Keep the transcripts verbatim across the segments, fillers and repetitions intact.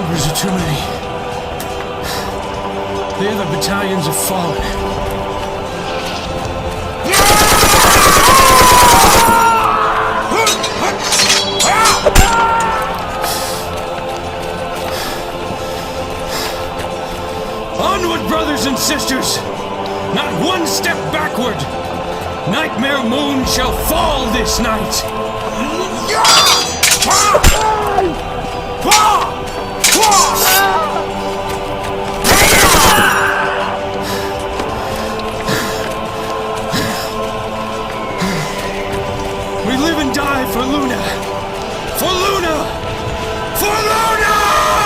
numbers are too many. The other battalions have fallen. Onward, brothers and sisters! Not one step backward! Nightmare Moon shall fall this night! We live and die for Luna! For Luna! For Luna!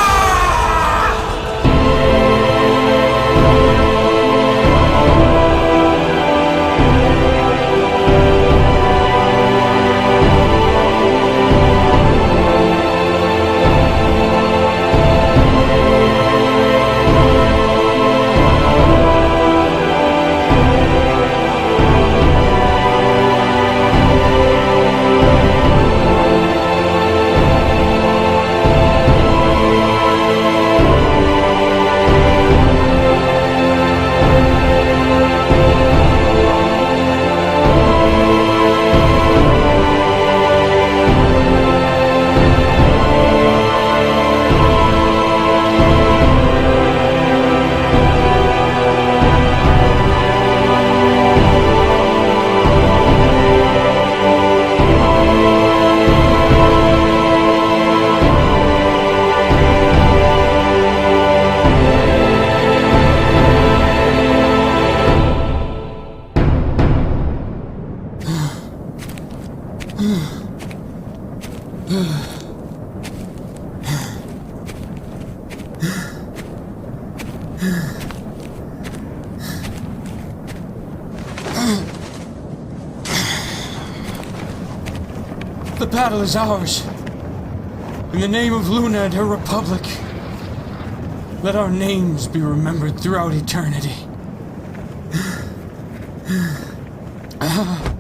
The battle is ours. In the name of Luna and her republic, let our names be remembered throughout eternity. Ah.